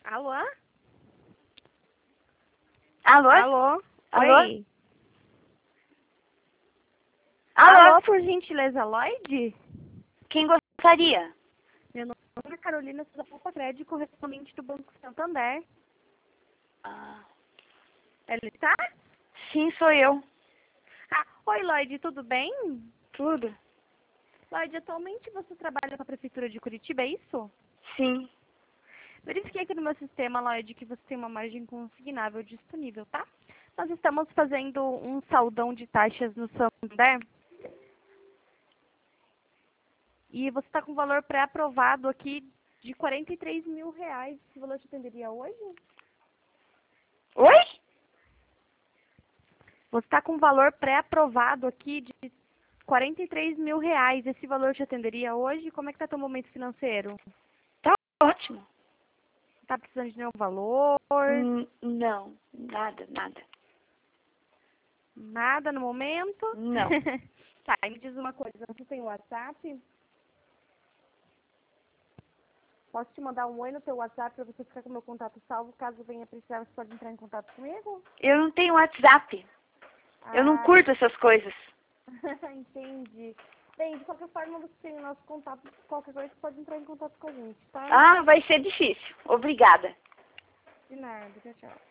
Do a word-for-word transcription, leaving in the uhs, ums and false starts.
Alô? Alô? Alô? Alô? Oi. Alô? Alô, por gentileza, Lloyd? Quem gostaria? Meu nome é Carolina Souza Popacred, correspondente do Banco Santander. Ah, Ele tá? sim, sou eu. Ah, oi, Lloyd, tudo bem? Tudo? Lloyd, atualmente você trabalha com a Prefeitura de Curitiba, é isso? Sim. Verifiquei aqui no meu sistema, Lloyd, que você tem uma margem consignável disponível, tá? Nós estamos fazendo um saldão de taxas no Santander. E você está com o valor pré-aprovado aqui de quarenta e três mil reais. Esse valor te atenderia hoje? Oi? Você está com o valor pré-aprovado aqui de quarenta e três mil reais. Esse valor te atenderia hoje? Como é que está teu momento financeiro? Tá ótimo. Está precisando de nenhum valor? Hum, não, nada, nada. Nada no momento? Não. Tá, e me diz uma coisa. Você tem WhatsApp? Posso te mandar um oi no teu WhatsApp para você ficar com o meu contato salvo? Caso venha precisar, você pode entrar em contato comigo? Eu não tenho WhatsApp. Eu não Ah, curto essas coisas. entendi. Bem, de qualquer forma, você tem o nosso contato. Qualquer coisa, você pode entrar em contato com a gente, tá? Ah, vai ser difícil. Obrigada. De nada. Tchau, tchau.